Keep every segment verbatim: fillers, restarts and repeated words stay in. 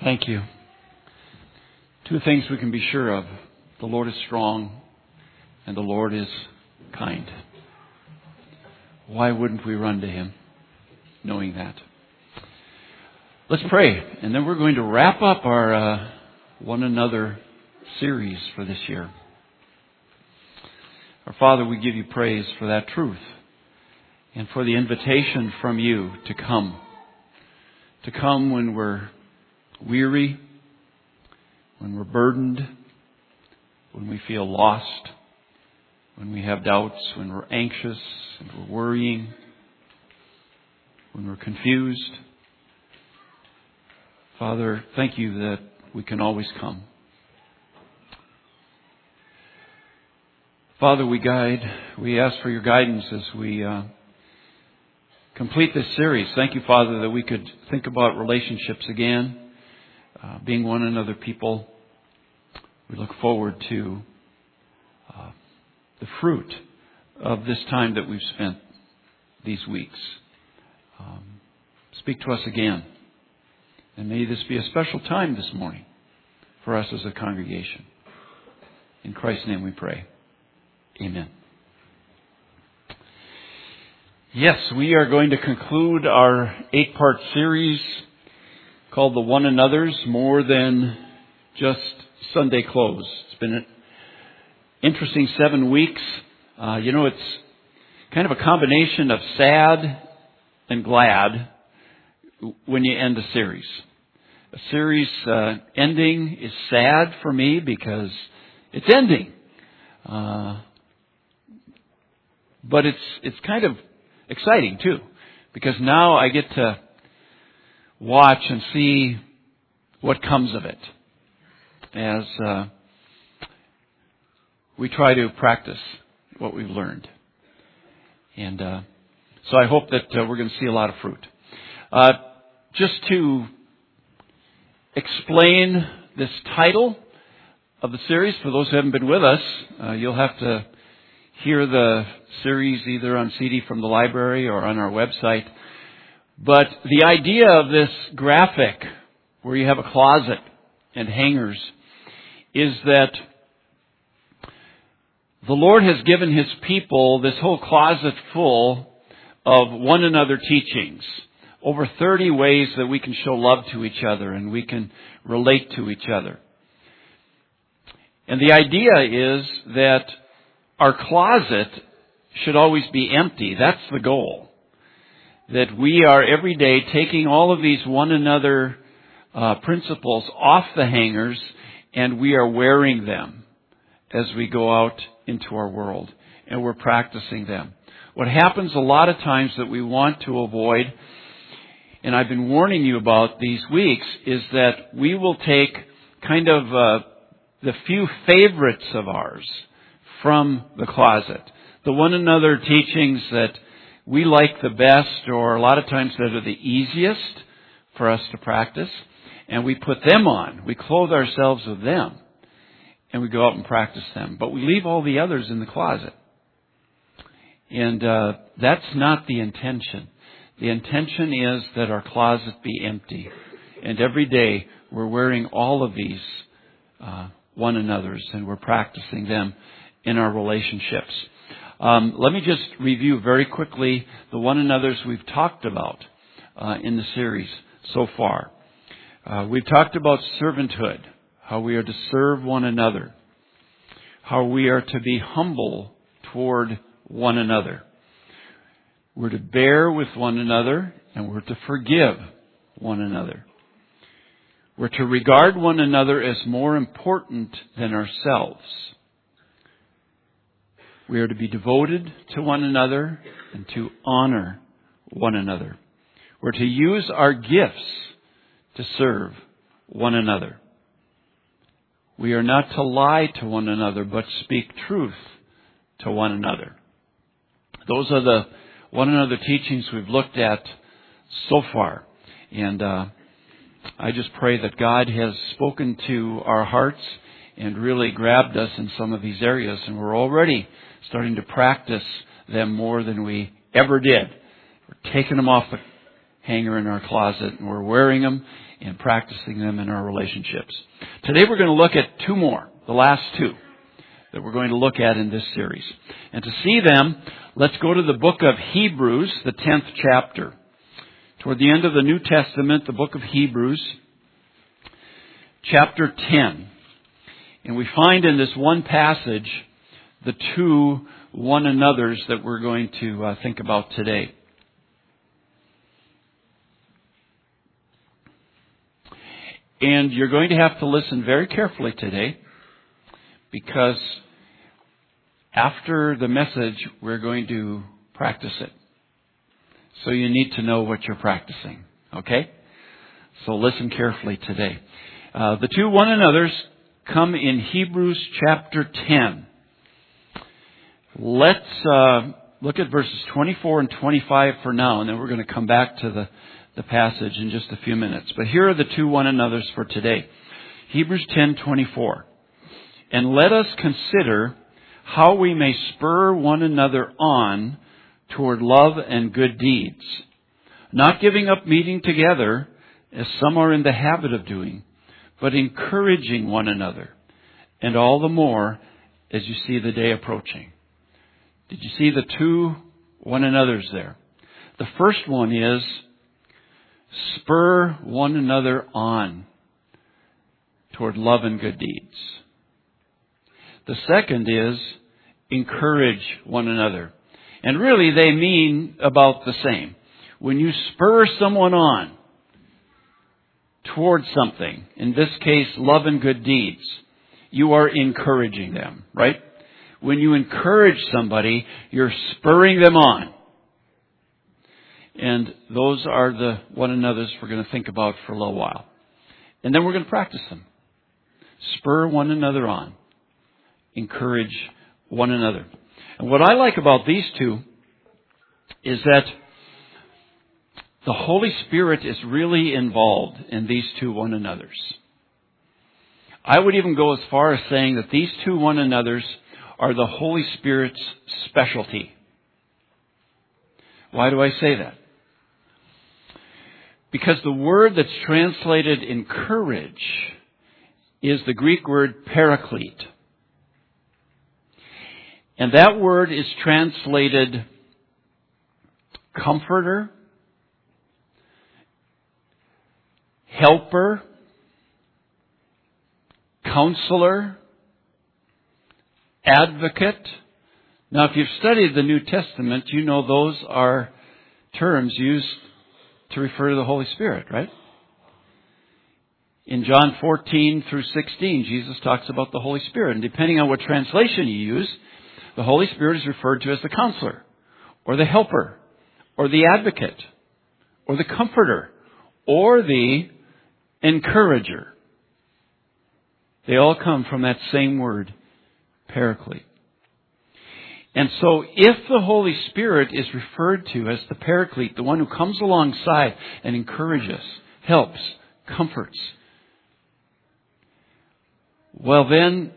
Thank you. Two things we can be sure of. The Lord is strong and the Lord is kind. Why wouldn't we run to Him knowing that? Let's pray, and then we're going to wrap up our uh, One Another series for this year. Our Father, we give you praise for that truth and for the invitation from you to come. To come when we're weary, when we're burdened, when we feel lost, when we have doubts, when we're anxious and we're worrying, when we're confused. Father, thank you that we can always come. Father, we guide, we ask for your guidance as we uh, complete this series. Thank you, Father, that we could think about relationships again, uh, being one another people. We look forward to uh, the fruit of this time that we've spent these weeks. Um, speak to us again. And may this be a special time this morning for us as a congregation. In Christ's name we pray. Amen. Yes, we are going to conclude our eight-part series called The One Another's, more than just Sunday clothes. It's been an interesting seven weeks. Uh, you know, it's kind of a combination of sad and glad when you end a series. A series uh, ending is sad for me because it's ending. Uh, but it's it's kind of exciting too, because now I get to watch and see what comes of it as uh, we try to practice what we've learned. And uh, so I hope that uh, we're going to see a lot of fruit. Uh, just to explain this title of the series, for those who haven't been with us, uh, you'll have to hear the series either on C D from the library or on our website. But the idea of this graphic, where you have a closet and hangers, is that the Lord has given His people this whole closet full of one another teachings. Over thirty ways that we can show love to each other and we can relate to each other. And the idea is that our closet should always be empty. That's the goal. That we are every day taking all of these one another uh, principles off the hangers, and we are wearing them as we go out into our world, and we're practicing them. What happens a lot of times that we want to avoid, and I've been warning you about these weeks, is that we will take kind of uh, the few favorites of ours from the closet. The one another teachings that we like the best, or a lot of times that are the easiest for us to practice, and we put them on. We clothe ourselves with them, and we go out and practice them. But we leave all the others in the closet. And uh, that's not the intention. The intention is that our closet be empty. And every day we're wearing all of these uh, one another's, and we're practicing them in our relationships. Um, let me just review very quickly the one another's we've talked about uh, in the series so far. Uh, we've talked about servanthood, how we are to serve one another, how we are to be humble toward one another. We're to bear with one another, and we're to forgive one another. We're to regard one another as more important than ourselves. We are to be devoted to one another and to honor one another. We're to use our gifts to serve one another. We are not to lie to one another, but speak truth to one another. Those are the one another teachings we've looked at so far. And uh, I just pray that God has spoken to our hearts and really grabbed us in some of these areas. And we're already starting to practice them more than we ever did. We're taking them off the hanger in our closet, and we're wearing them and practicing them in our relationships. Today we're going to look at two more, the last two that we're going to look at in this series. And to see them, let's go to the book of Hebrews, the tenth chapter. Toward the end of the New Testament, the book of Hebrews, chapter ten. And we find in this one passage the two one another's that we're going to uh, think about today. And you're going to have to listen very carefully today, because after the message, we're going to practice it. So you need to know what you're practicing, okay? So listen carefully today. Uh, the two one another's come in Hebrews chapter ten. Let's uh, look at verses twenty-four and twenty-five for now, and then we're going to come back to the the passage in just a few minutes. But here are the two one another's for today. Hebrews ten twenty-four. And let us consider how we may spur one another on toward love and good deeds, not giving up meeting together, as some are in the habit of doing, but encouraging one another, and all the more as you see the day approaching. Did you see the two one another's there? The first one is spur one another on toward love and good deeds. The second is encourage one another. And really they mean about the same. When you spur someone on toward something, in this case love and good deeds, you are encouraging them, right? When you encourage somebody, you're spurring them on. And those are the one another's we're going to think about for a little while. And then we're going to practice them. Spur one another on. Encourage one another. And what I like about these two is that the Holy Spirit is really involved in these two one another's. I would even go as far as saying that these two one another's are the Holy Spirit's specialty. Why do I say that? Because the word that's translated encourage is the Greek word paraclete. And that word is translated comforter, helper, counselor, advocate. Now, if you've studied the New Testament, you know those are terms used to refer to the Holy Spirit, right? In John fourteen through sixteen, Jesus talks about the Holy Spirit. And depending on what translation you use, the Holy Spirit is referred to as the counselor, or the helper, or the advocate, or the comforter, or the encourager. They all come from that same word, paraclete. And so if the Holy Spirit is referred to as the paraclete, the one who comes alongside and encourages, helps, comforts, well then,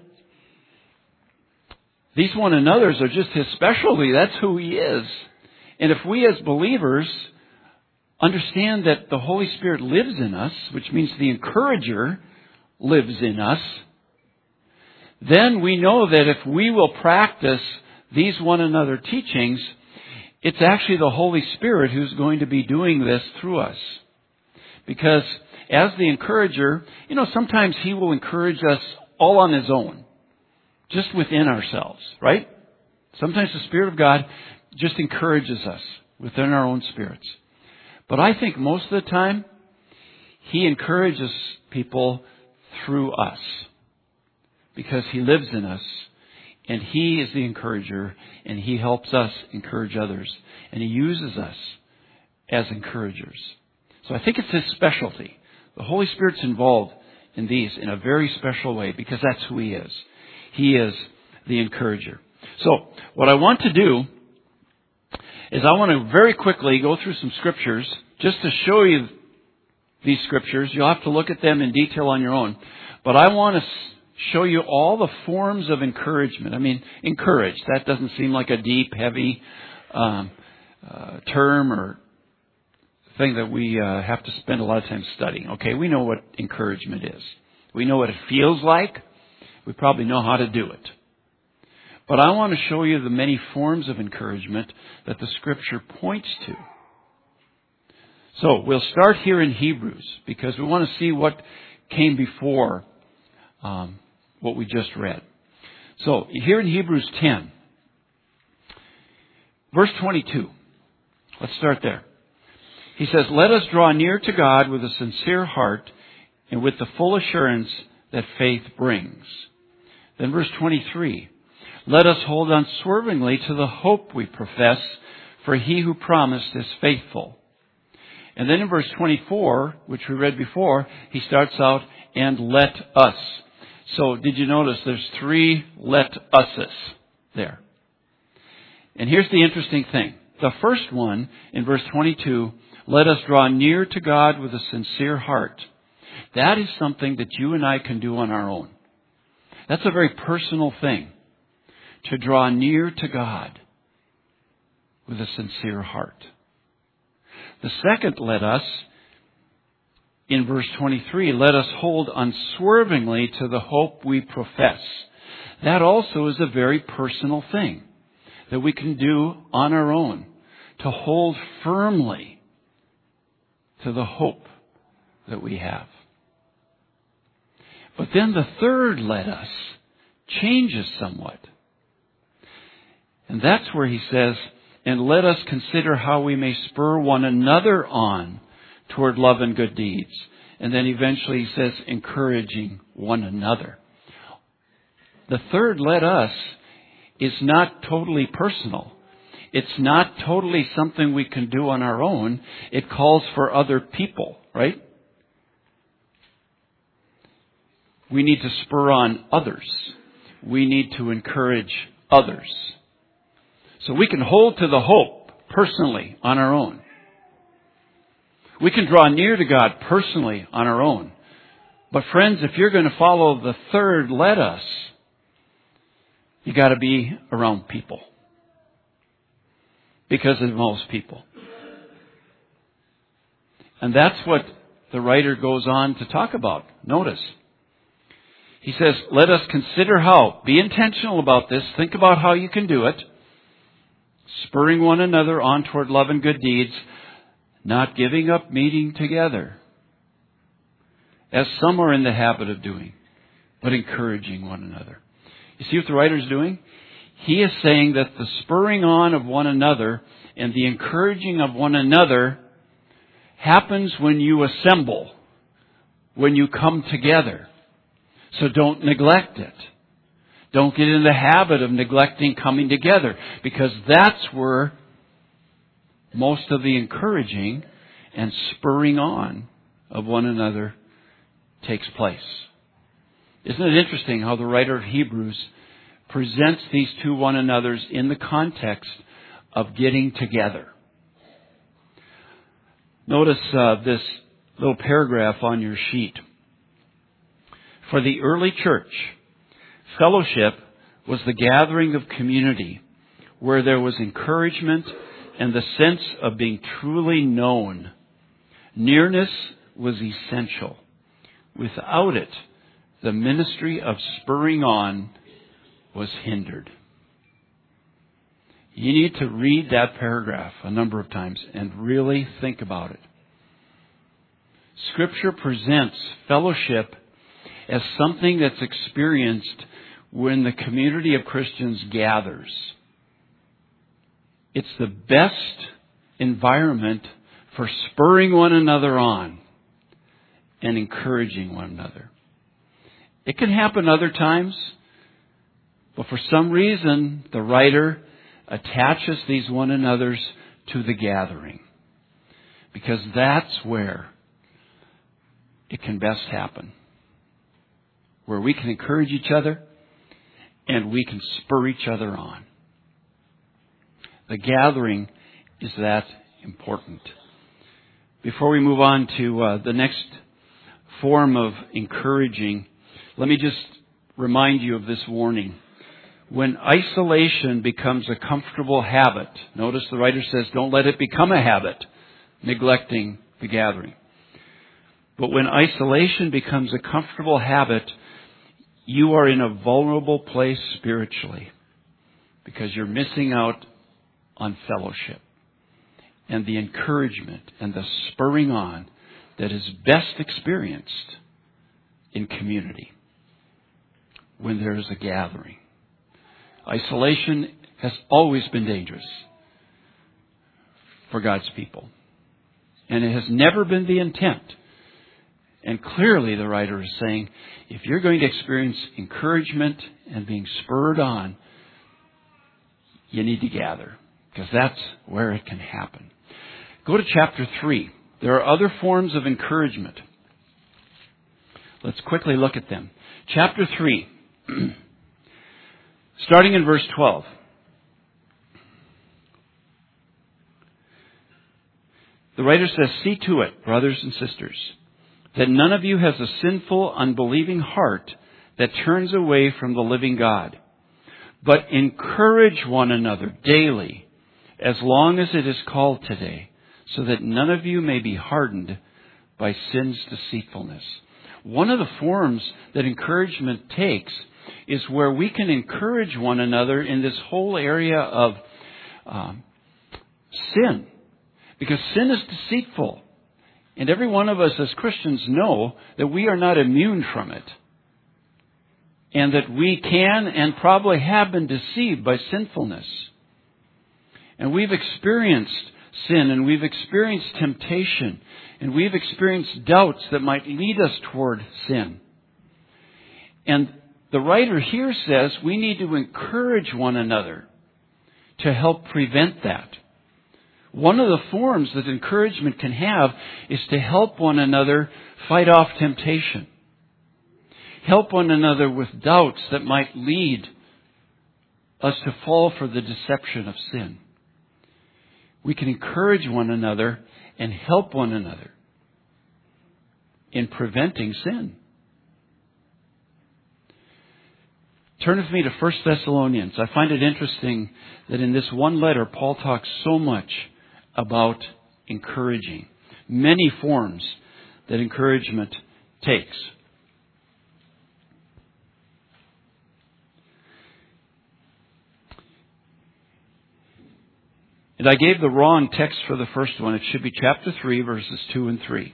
these one another's are just His specialty. That's who He is. And if we as believers understand that the Holy Spirit lives in us, which means the encourager lives in us, then we know that if we will practice these one another teachings, it's actually the Holy Spirit who's going to be doing this through us. Because as the encourager, you know, sometimes He will encourage us all on His own, just within ourselves, right? Sometimes the Spirit of God just encourages us within our own spirits. But I think most of the time, He encourages people through us, because He lives in us, and He is the encourager, and He helps us encourage others, and He uses us as encouragers. So I think it's His specialty. The Holy Spirit's involved in these in a very special way, because that's who He is. He is the encourager. So what I want to do is I want to very quickly go through some scriptures just to show you these scriptures. You'll have to look at them in detail on your own. But I want to show you all the forms of encouragement. I mean, encourage. That doesn't seem like a deep, heavy um, uh, term or thing that we uh, have to spend a lot of time studying. Okay, we know what encouragement is. We know what it feels like. We probably know how to do it. But I want to show you the many forms of encouragement that the Scripture points to. So we'll start here in Hebrews because we want to see what came before um, what we just read. So here in Hebrews ten, verse twenty-two. Let's start there. He says, "Let us draw near to God with a sincere heart and with the full assurance that faith brings." Then verse twenty-three. "Let us hold unswervingly to the hope we profess, for he who promised is faithful." And then in verse twenty-four, which we read before, he starts out, "And let us." So did you notice there's three let us's there? And here's the interesting thing. The first one, in verse twenty-two, "Let us draw near to God with a sincere heart." That is something that you and I can do on our own. That's a very personal thing, to draw near to God with a sincere heart. The second "let us," in verse twenty-three, "Let us hold unswervingly to the hope we profess." That also is a very personal thing that we can do on our own, to hold firmly to the hope that we have. But then the third "let us" changes somewhat. And that's where he says, "And let us consider how we may spur one another on toward love and good deeds." And then eventually he says, "encouraging one another." The third "let us" is not totally personal. It's not totally something we can do on our own. It calls for other people, right? We need to spur on others. We need to encourage others. So we can hold to the hope personally on our own. We can draw near to God personally on our own. But friends, if you're going to follow the third "let us," you got to be around people. Because it involves people. And that's what the writer goes on to talk about. Notice. He says, "Let us consider how." Be intentional about this. Think about how you can do it. Spurring one another on toward love and good deeds, not giving up meeting together, as some are in the habit of doing, but encouraging one another. You see what the writer's doing? He is saying that the spurring on of one another and the encouraging of one another happens when you assemble, when you come together. So don't neglect it. Don't get in the habit of neglecting coming together, because that's where most of the encouraging and spurring on of one another takes place. Isn't it interesting how the writer of Hebrews presents these two one another's in the context of getting together? Notice uh, this little paragraph on your sheet. For the early church, fellowship was the gathering of community where there was encouragement and the sense of being truly known. Nearness was essential. Without it, the ministry of spurring on was hindered. You need to read that paragraph a number of times and really think about it. Scripture presents fellowship as something that's experienced when the community of Christians gathers. It's the best environment for spurring one another on and encouraging one another. It can happen other times, but for some reason, the writer attaches these one another's to the gathering, because that's where it can best happen, where we can encourage each other and we can spur each other on. The gathering is that important. Before we move on to uh, the next form of encouraging, let me just remind you of this warning. When isolation becomes a comfortable habit, notice the writer says, don't let it become a habit. neglecting the gathering. But when isolation becomes a comfortable habit, you are in a vulnerable place spiritually because you're missing out on fellowship and the encouragement and the spurring on that is best experienced in community when there is a gathering. Isolation has always been dangerous for God's people. And it has never been the intent. And clearly the writer is saying, if you're going to experience encouragement and being spurred on, you need to gather, because that's where it can happen. Go to chapter three. There are other forms of encouragement. Let's quickly look at them. Chapter three, starting in verse twelve. The writer says, "See to it, brothers and sisters, that none of you has a sinful, unbelieving heart that turns away from the living God. But encourage one another daily, as long as it is called today, so that none of you may be hardened by sin's deceitfulness." One of the forms that encouragement takes is where we can encourage one another in this whole area of um, sin. Because sin is deceitful. And every one of us as Christians know that we are not immune from it. And that we can and probably have been deceived by sinfulness. And we've experienced sin, and we've experienced temptation, and we've experienced doubts that might lead us toward sin. And the writer here says we need to encourage one another to help prevent that. One of the forms that encouragement can have is to help one another fight off temptation. Help one another with doubts that might lead us to fall for the deception of sin. We can encourage one another and help one another in preventing sin. Turn with me to First Thessalonians. I find it interesting that in this one letter, Paul talks so much about encouraging. Many forms that encouragement takes. And I gave the wrong text for the first one. It should be chapter three, verses two and three.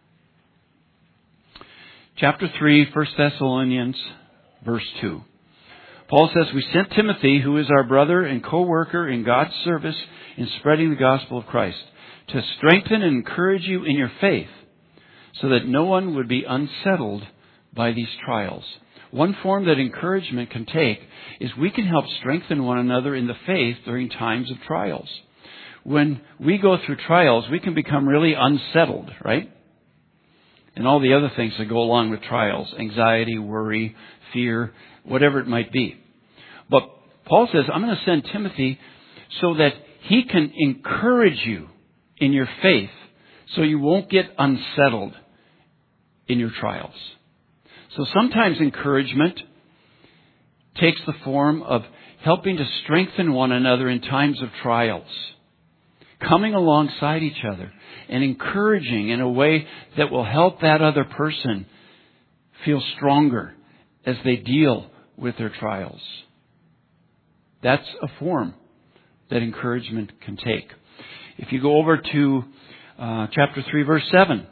Chapter three, First Thessalonians, verse two. Paul says, "We sent Timothy, who is our brother and co-worker in God's service in spreading the gospel of Christ, to strengthen and encourage you in your faith, so that no one would be unsettled by these trials." One form that encouragement can take is we can help strengthen one another in the faith during times of trials. When we go through trials, we can become really unsettled, right? And all the other things that go along with trials, anxiety, worry, fear, whatever it might be. But Paul says, I'm going to send Timothy so that he can encourage you in your faith so you won't get unsettled in your trials. So sometimes encouragement takes the form of helping to strengthen one another in times of trials. Coming alongside each other and encouraging in a way that will help that other person feel stronger as they deal with their trials. That's a form that encouragement can take. If you go over to uh, chapter three, verse seven.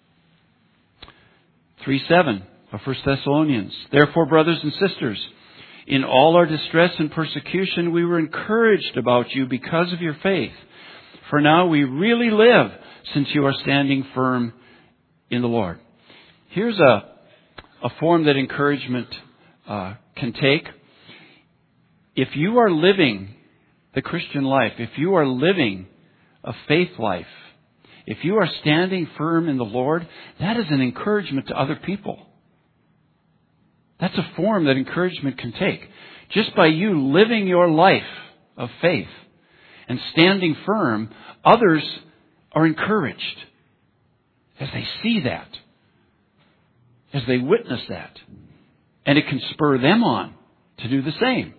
three seven of First Thessalonians. "Therefore, brothers and sisters, in all our distress and persecution, we were encouraged about you because of your faith. For now we really live, since you are standing firm in the Lord." Here's a, a form that encouragement uh, can take. If you are living the Christian life, if you are living a faith life, if you are standing firm in the Lord, that is an encouragement to other people. That's a form that encouragement can take. Just by you living your life of faith and standing firm, others are encouraged as they see that, as they witness that. And it can spur them on to do the same.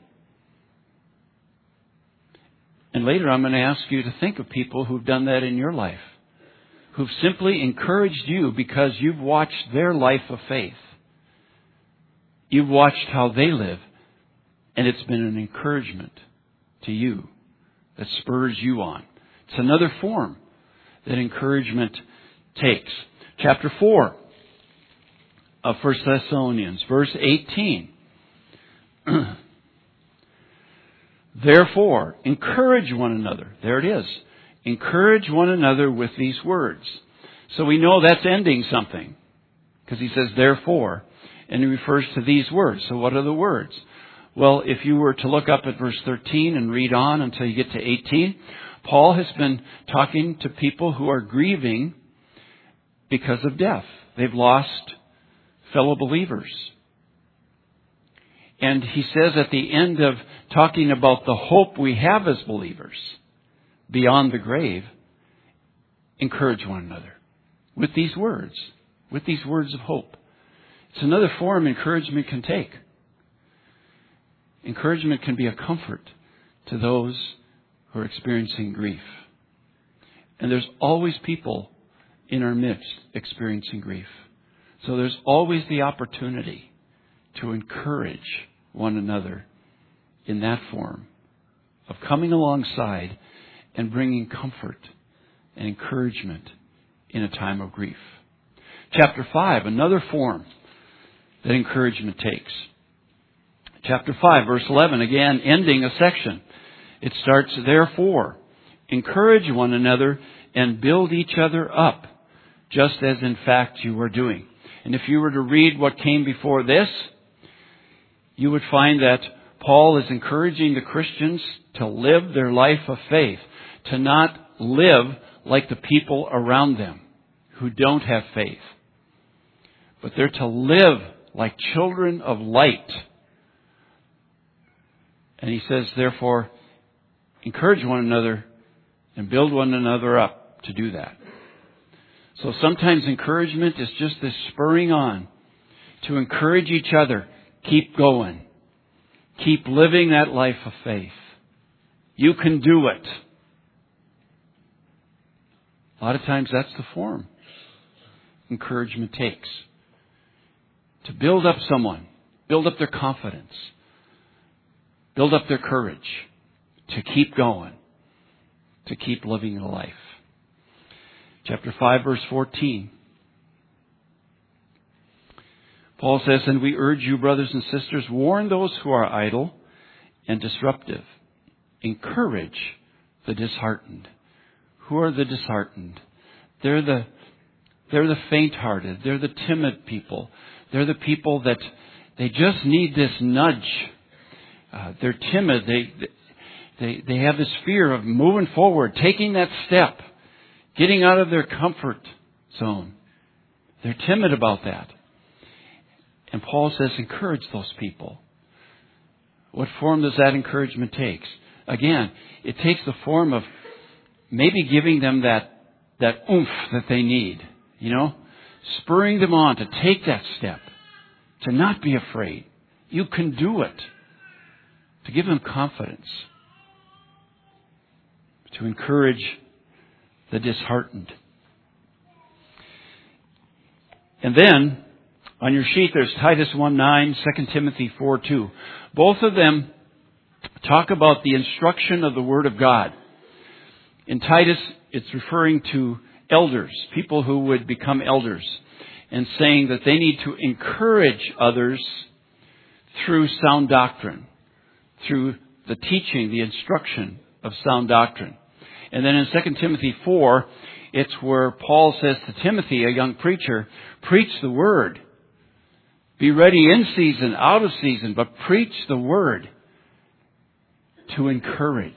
And later I'm going to ask you to think of people who've done that in your life. who've simply encouraged you because you've watched their life of faith. You've watched how they live, and it's been an encouragement to you that spurs you on. It's another form that encouragement takes. Chapter four of First Thessalonians, verse eighteen. Therefore, encourage one another. There it is. Encourage one another with these words. So we know that's ending something, because he says therefore, and he refers to these words. So what are the words? Well, if you were to look up at verse thirteen and read on until you get to eighteen, Paul has been talking to people who are grieving because of death. They've lost fellow believers. And he says at the end of talking about the hope we have as believers beyond the grave, encourage one another with these words, with these words of hope. It's another form encouragement can take. Encouragement can be a comfort to those who are experiencing grief. And there's always people in our midst experiencing grief. So there's always the opportunity to encourage one another in that form of coming alongside and bringing comfort and encouragement in a time of grief. Chapter five, another form that encouragement takes. Chapter five, verse eleven, again, ending a section. It starts, therefore, encourage one another and build each other up, just as in fact you are doing. And if you were to read what came before this, you would find that Paul is encouraging the Christians to live their life of faith, to not live like the people around them who don't have faith, but they're to live like children of light. And he says, therefore, encourage one another and build one another up to do that. So sometimes encouragement is just this spurring on to encourage each other. Keep going. Keep living that life of faith. You can do it. A lot of times that's the form encouragement takes. To build up someone, build up their confidence, build up their courage, to keep going, to keep living a life. Chapter five, verse fourteen. Paul says, and we urge you, brothers and sisters, warn those who are idle and disruptive. Encourage the disheartened. Who are the disheartened? They're the, they're the faint-hearted. They're the timid people. They're the people that they just need this nudge. Uh, they're timid. They, they, they have this fear of moving forward, taking that step, getting out of their comfort zone. They're timid about that. And Paul says, encourage those people. What form does that encouragement take? Again, it takes the form of maybe giving them that, that oomph that they need. You know, spurring them on to take that step, to not be afraid. You can do it. To give them confidence. To encourage the disheartened. And then, on your sheet, there's Titus one nine, Second Timothy four two. Both of them talk about the instruction of the Word of God. In Titus, it's referring to elders, people who would become elders, and saying that they need to encourage others through sound doctrine, through the teaching, the instruction of sound doctrine. And then in Second Timothy four, it's where Paul says to Timothy, a young preacher, preach the Word. Be ready in season, out of season, but preach the Word to encourage.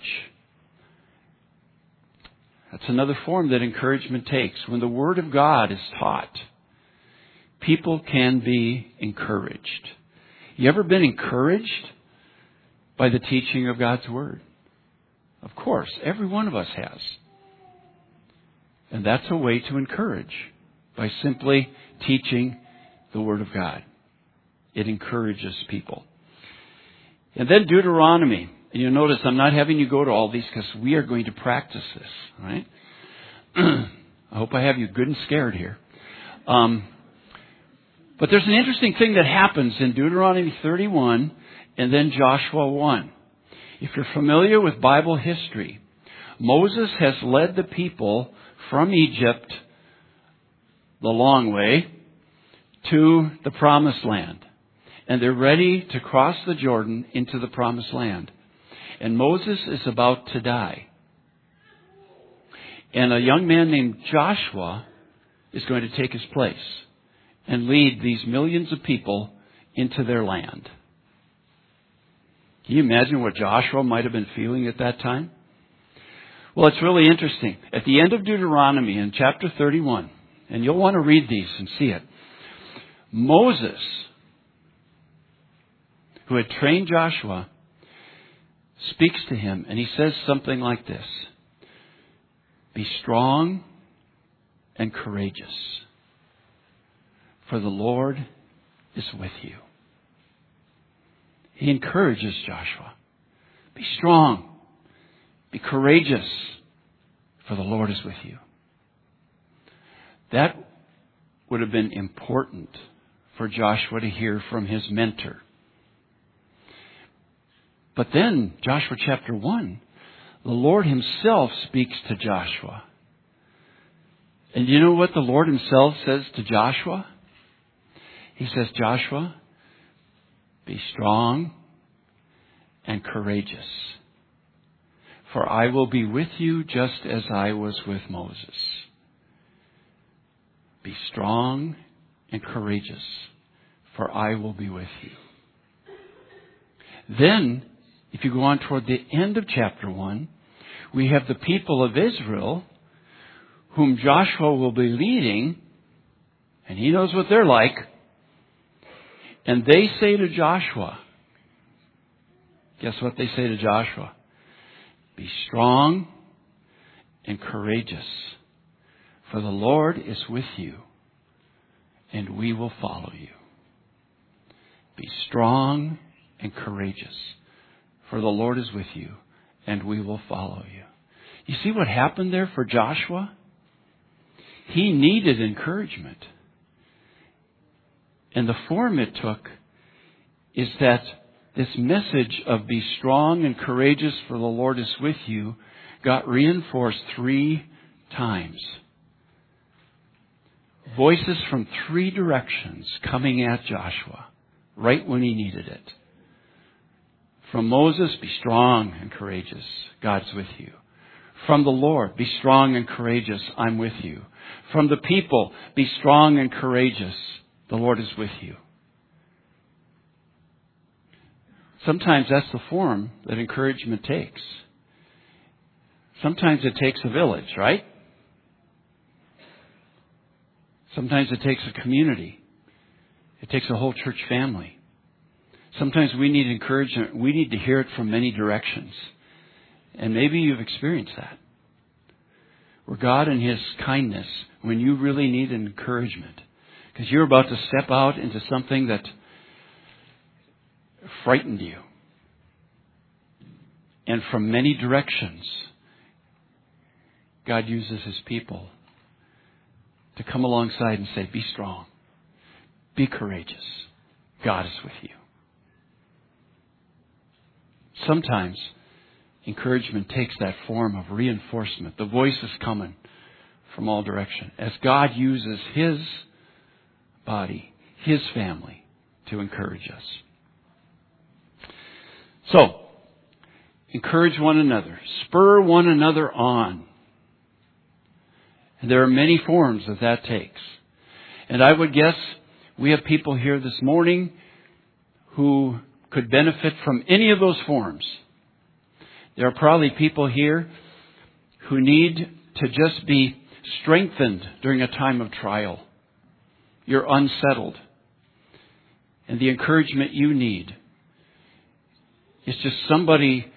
That's another form that encouragement takes. When the Word of God is taught, people can be encouraged. You ever been encouraged by the teaching of God's Word? Of course, every one of us has. And that's a way to encourage, by simply teaching the Word of God. It encourages people. And then Deuteronomy. And you'll notice I'm not having you go to all these because we are going to practice this, right? I hope I have you good and scared here. Um, but there's an interesting thing that happens in Deuteronomy thirty-one and then Joshua one. If you're familiar with Bible history, Moses has led the people from Egypt the long way to the Promised Land. And they're ready to cross the Jordan into the Promised Land. And Moses is about to die. And a young man named Joshua is going to take his place and lead these millions of people into their land. Can you imagine what Joshua might have been feeling at that time? Well, it's really interesting. At the end of Deuteronomy in chapter thirty-one, and you'll want to read these and see it, Moses, who had trained Joshua, speaks to him, and he says something like this: "Be strong and courageous, for the Lord is with you." He encourages Joshua. Be strong, be courageous, for the Lord is with you. That would have been important for Joshua to hear from his mentor. But then, Joshua chapter one, the Lord himself speaks to Joshua. And you know what the Lord himself says to Joshua? He says, "Joshua, be strong and courageous, for I will be with you just as I was with Moses." Be strong and courageous, for I will be with you. Then, if you go on toward the end of chapter one, we have the people of Israel whom Joshua will be leading, and he knows what they're like. And they say to Joshua, guess what they say to Joshua? Be strong and courageous, for the Lord is with you, and we will follow you. Be strong and courageous, for the Lord is with you, and we will follow you. You see what happened there for Joshua? He needed encouragement. And the form it took is that this message of be strong and courageous, for the Lord is with you, got reinforced three times. Voices from three directions coming at Joshua right when he needed it. From Moses, be strong and courageous, God's with you. From the Lord, be strong and courageous, I'm with you. From the people, be strong and courageous, the Lord is with you. Sometimes that's the form that encouragement takes. Sometimes it takes a village, right? Sometimes it takes a community. It takes a whole church family. Sometimes we need encouragement. We need to hear it from many directions. And maybe you've experienced that. Where God in His kindness, when you really need an encouragement, because you're about to step out into something that frightened you. And from many directions, God uses His people to come alongside and say, be strong, be courageous. God is with you. Sometimes encouragement takes that form of reinforcement. The voice is coming from all directions as God uses His body, His family, to encourage us. So, encourage one another. Spur one another on. And there are many forms that that takes. And I would guess we have people here this morning who could benefit from any of those forms. There are probably people here who need to just be strengthened during a time of trial. You're unsettled. And the encouragement you need is just somebody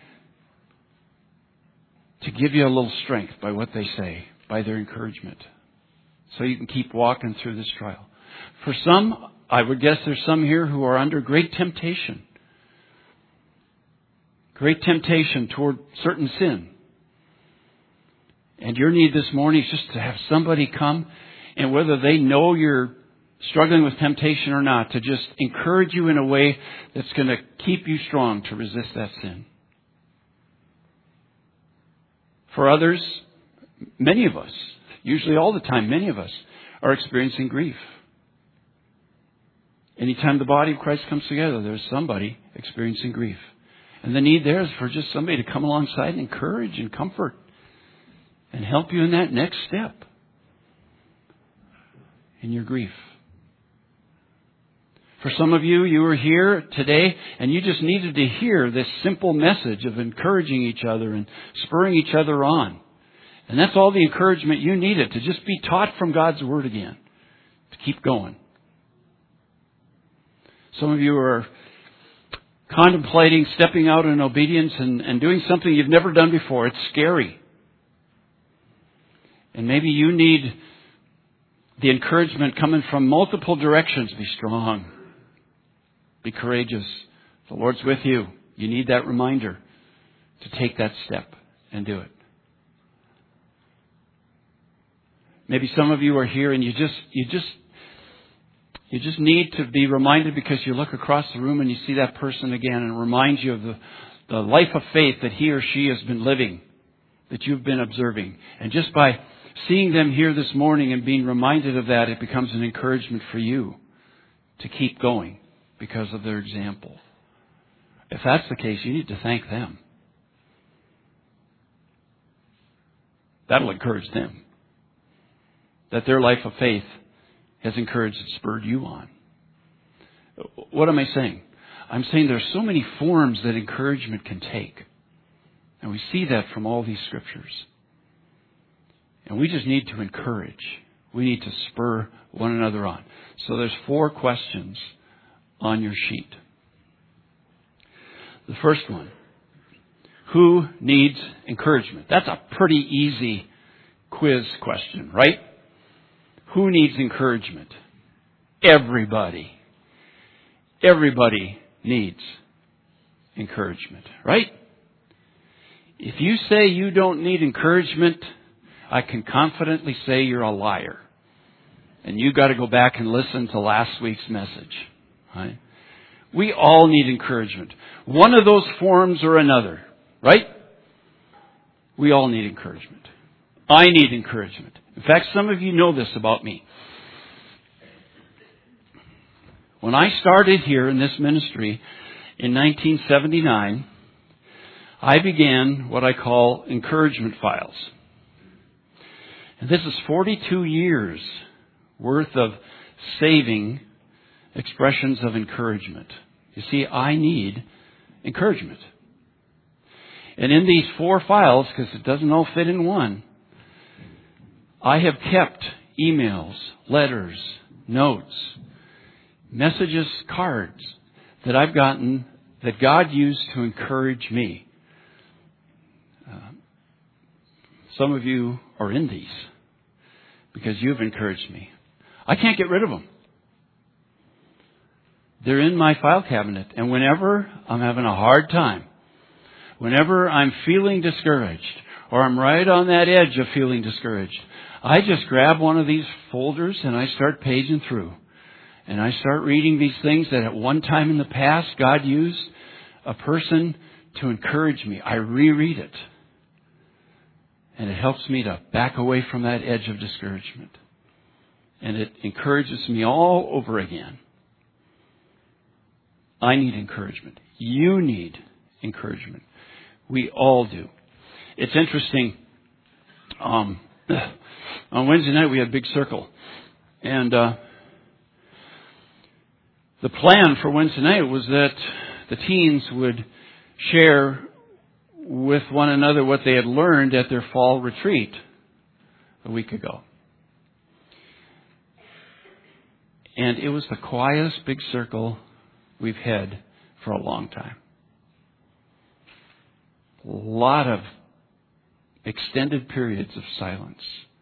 to give you a little strength by what they say, by their encouragement, so you can keep walking through this trial. For some, I would guess there's some here who are under great temptation. Great temptation toward certain sin. And your need this morning is just to have somebody come, and whether they know you're struggling with temptation or not, to just encourage you in a way that's going to keep you strong to resist that sin. For others, many of us, usually all the time, many of us are experiencing grief. Anytime the body of Christ comes together, there's somebody experiencing grief. And the need there is for just somebody to come alongside and encourage and comfort and help you in that next step in your grief. For some of you, you were here today and you just needed to hear this simple message of encouraging each other and spurring each other on. And that's all the encouragement you needed, to just be taught from God's Word again, to keep going. Some of you are contemplating stepping out in obedience and, and doing something you've never done before. It's scary. And maybe you need the encouragement coming from multiple directions. Be strong. Be courageous. The Lord's with you. You need that reminder to take that step and do it. Maybe some of you are here and you just, you just, you just need to be reminded, because you look across the room and you see that person again, and it reminds you of the, the life of faith that he or she has been living, that you've been observing. And just by seeing them here this morning and being reminded of that, it becomes an encouragement for you to keep going because of their example. If that's the case, you need to thank them. That'll encourage them, that their life of faith has encouraged and spurred you on. What am I saying? I'm saying there's so many forms that encouragement can take. And we see that from all these scriptures. And we just need to encourage. We need to spur one another on. So there's four questions on your sheet. The first one: who needs encouragement? That's a pretty easy quiz question, right? Who needs encouragement? Everybody. Everybody needs encouragement, right? If you say you don't need encouragement, I can confidently say you're a liar. And you've got to go back and listen to last week's message. Right? We all need encouragement. One of those forms or another, right? We all need encouragement. I need encouragement. In fact, some of you know this about me. When I started here in this ministry in nineteen seventy-nine, I began what I call encouragement files. And this is forty-two years worth of saving expressions of encouragement. You see, I need encouragement. And in these four files, because it doesn't all fit in one, I have kept emails, letters, notes, messages, cards that I've gotten that God used to encourage me. Uh, some of you are in these because you've encouraged me. I can't get rid of them. They're in my file cabinet. And whenever I'm having a hard time, whenever I'm feeling discouraged, or I'm right on that edge of feeling discouraged, I just grab one of these folders and I start paging through. And I start reading these things that at one time in the past God used a person to encourage me. I reread it. And it helps me to back away from that edge of discouragement. And it encourages me all over again. I need encouragement. You need encouragement. We all do. It's interesting. Um, on Wednesday night we had Big Circle. And uh, the plan for Wednesday night was that the teens would share with one another what they had learned at their fall retreat a week ago. And it was the quietest Big Circle we've had for a long time. A lot of extended periods of silence.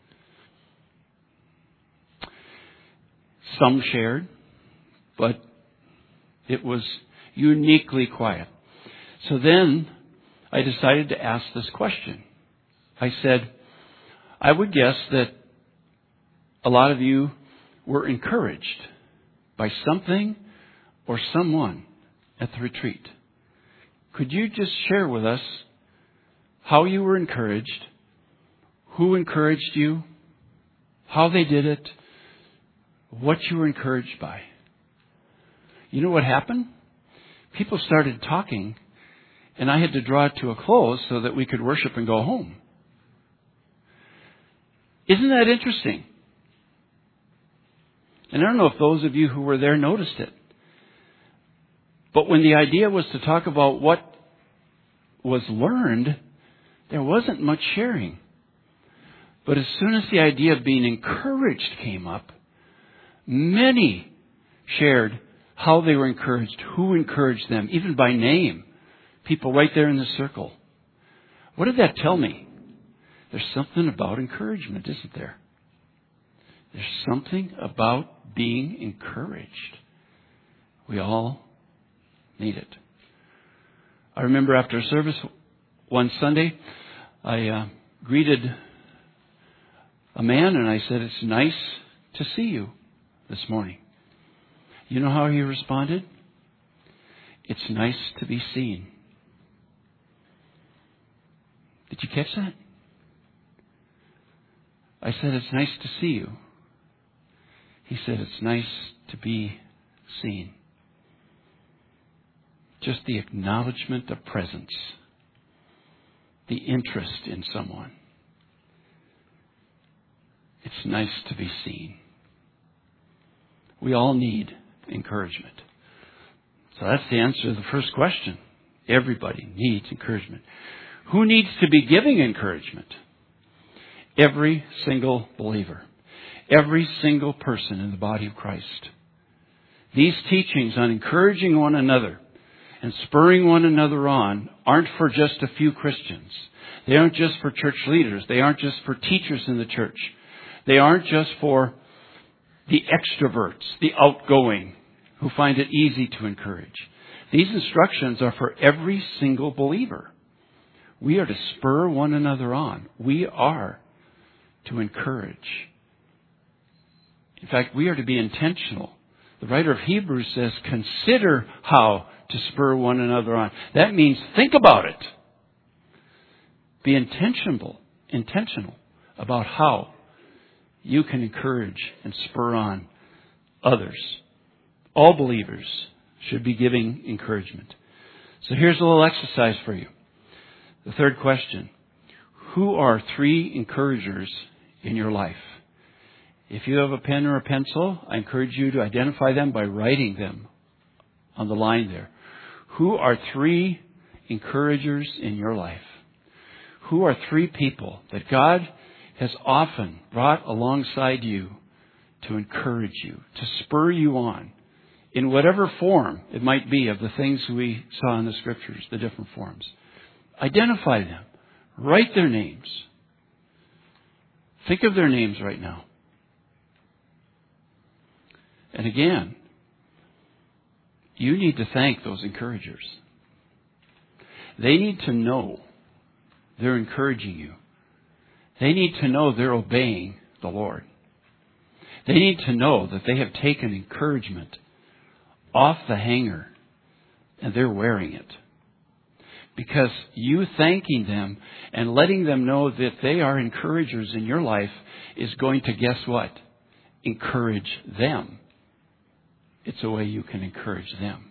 Some shared, but it was uniquely quiet. So then I decided to ask this question. I said, I would guess that a lot of you were encouraged by something or someone at the retreat. Could you just share with us how you were encouraged, who encouraged you, how they did it, what you were encouraged by? You know what happened? People started talking, and I had to draw it to a close so that we could worship and go home. Isn't that interesting? And I don't know if those of you who were there noticed it. But when the idea was to talk about what was learned, there wasn't much sharing. But as soon as the idea of being encouraged came up, many shared how they were encouraged, who encouraged them, even by name. People right there in the circle. What did that tell me? There's something about encouragement, isn't there? There's something about being encouraged. We all need it. I remember after a service one Sunday, I uh, greeted a man and I said, "It's nice to see you this morning." You know how he responded? "It's nice to be seen." Did you catch that? I said, "It's nice to see you." He said, "It's nice to be seen." Just the acknowledgement of presence, the interest in someone. It's nice to be seen. We all need encouragement. So that's the answer to the first question. Everybody needs encouragement. Who needs to be giving encouragement? Every single believer. Every single person in the body of Christ. These teachings on encouraging one another and spurring one another on aren't for just a few Christians. They aren't just for church leaders. They aren't just for teachers in the church. They aren't just for the extroverts, the outgoing, who find it easy to encourage. These instructions are for every single believer. We are to spur one another on. We are to encourage. In fact, we are to be intentional. The writer of Hebrews says, consider how to spur one another on. That means think about it. Be intentional, intentional about how you can encourage and spur on others. All believers should be giving encouragement. So here's a little exercise for you. The third question. Who are three encouragers in your life? If you have a pen or a pencil, I encourage you to identify them by writing them on the line there. Who are three encouragers in your life? Who are three people that God has often brought alongside you to encourage you, to spur you on, in whatever form it might be of the things we saw in the Scriptures, the different forms? Identify them. Write their names. Think of their names right now. And again, you need to thank those encouragers. They need to know they're encouraging you. They need to know they're obeying the Lord. They need to know that they have taken encouragement off the hanger and they're wearing it. Because you thanking them and letting them know that they are encouragers in your life is going to, guess what? Encourage them. It's a way you can encourage them.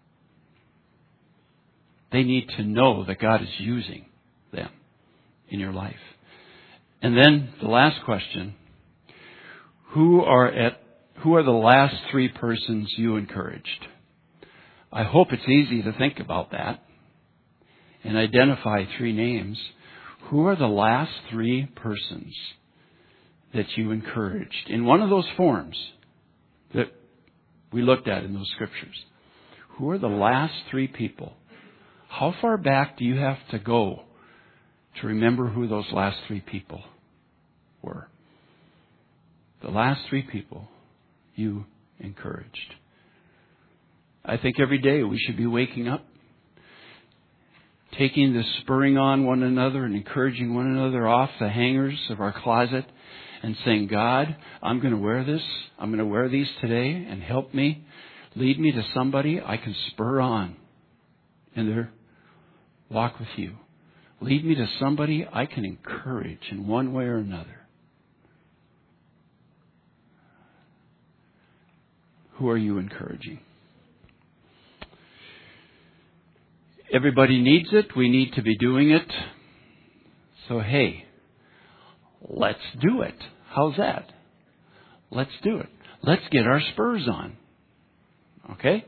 They need to know that God is using them in your life. And then the last question, who are at who are the last three persons you encouraged? I hope it's easy to think about that and identify three names. Who are the last three persons that you encouraged in one of those forms that we looked at in those scriptures? Who are the last three people? How far back do you have to go to remember who those last three people were? The last three people you encouraged. I think every day we should be waking up, taking this spurring on one another and encouraging one another off the hangers of our closet and saying, God, I'm going to wear this. I'm going to wear these today, and help me. Lead me to somebody I can spur on in their walk with you. Lead me to somebody I can encourage in one way or another. Who are you encouraging? Everybody needs it. We need to be doing it. So, hey, let's do it. How's that? Let's do it. Let's get our spurs on. Okay?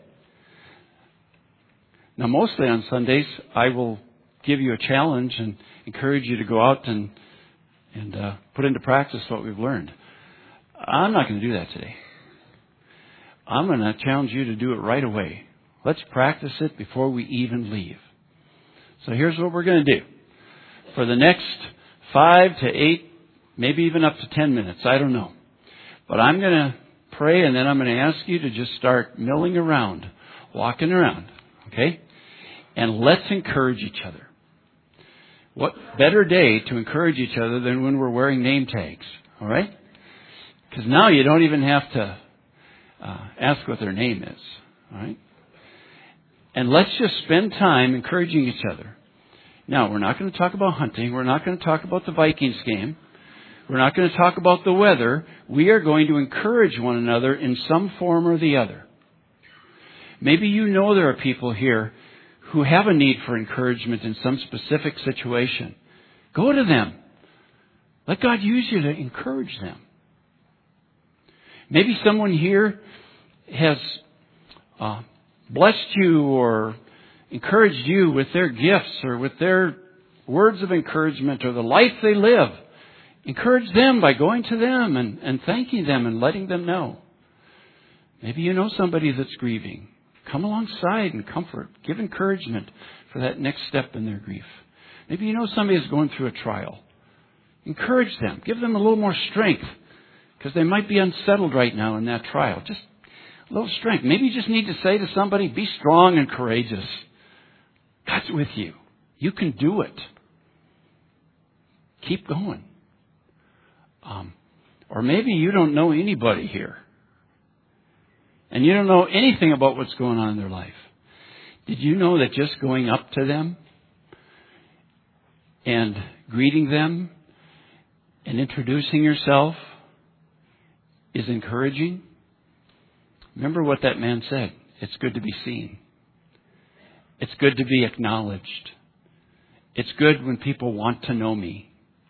Now, mostly on Sundays, I will give you a challenge and encourage you to go out and and uh, put into practice what we've learned. I'm not going to do that today. I'm going to challenge you to do it right away. Let's practice it before we even leave. So here's what we're going to do. For the next five to eight, maybe even up to ten minutes, I don't know. But I'm going to pray, and then I'm going to ask you to just start milling around, walking around, okay? And let's encourage each other. What better day to encourage each other than when we're wearing name tags, all right? Because now you don't even have to uh, ask what their name is, all right? And let's just spend time encouraging each other. Now, we're not going to talk about hunting. We're not going to talk about the Vikings game. We're not going to talk about the weather. We are going to encourage one another in some form or the other. Maybe you know there are people here who have a need for encouragement in some specific situation. Go to them. Let God use you to encourage them. Maybe someone here has uh, blessed you or encouraged you with their gifts or with their words of encouragement or the life they live. Encourage them by going to them and, and thanking them and letting them know. Maybe you know somebody that's grieving. Come alongside and comfort. Give encouragement for that next step in their grief. Maybe you know somebody is going through a trial. Encourage them. Give them a little more strength because they might be unsettled right now in that trial. Just a little strength. Maybe you just need to say to somebody, be strong and courageous. God's with you. You can do it. Keep going. Um, or maybe you don't know anybody here. And you don't know anything about what's going on in their life. Did you know that just going up to them and greeting them and introducing yourself is encouraging? Remember what that man said. It's good to be seen. It's good to be acknowledged. It's good when people want to know me.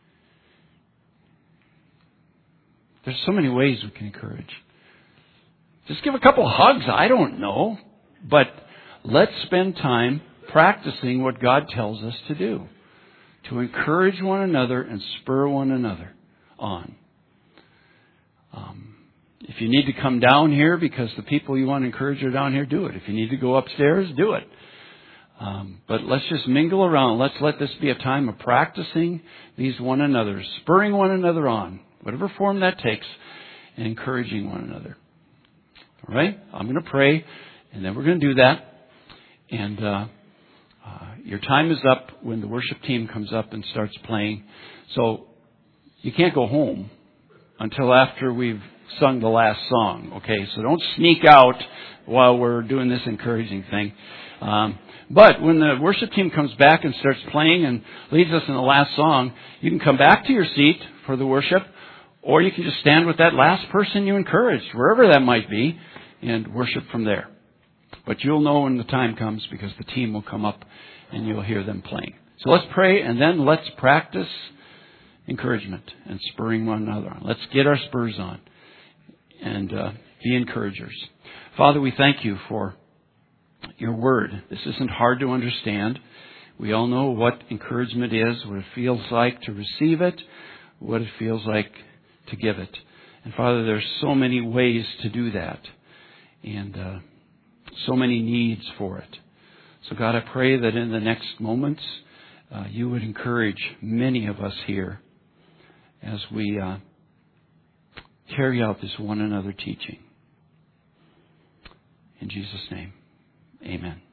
There's so many ways we can encourage. Just give a couple hugs. I don't know. But let's spend time practicing what God tells us to do. To encourage one another and spur one another on. Um, if you need to come down here because the people you want to encourage are down here, do it. If you need to go upstairs, do it. Um, but let's just mingle around. Let's let this be a time of practicing these one another, spurring one another on, whatever form that takes, and encouraging one another. All right? I'm going to pray, and then we're going to do that. And uh, uh, your time is up when the worship team comes up and starts playing. So you can't go home until after we've sung the last song. Okay? So don't sneak out while we're doing this encouraging thing. Um, but when the worship team comes back and starts playing and leads us in the last song, you can come back to your seat for the worship, or you can just stand with that last person you encouraged, wherever that might be, and worship from there. But you'll know when the time comes because the team will come up and you'll hear them playing. So let's pray, and then let's practice encouragement and spurring one another on. Let's get our spurs on and uh, be encouragers. Father, we thank you for your word. This isn't hard to understand. We all know what encouragement is, what it feels like to receive it, what it feels like to give it. And Father, there's so many ways to do that, and uh, so many needs for it. So God, I pray that in the next moments, uh, you would encourage many of us here as we uh, carry out this one another teaching. In Jesus' name, amen.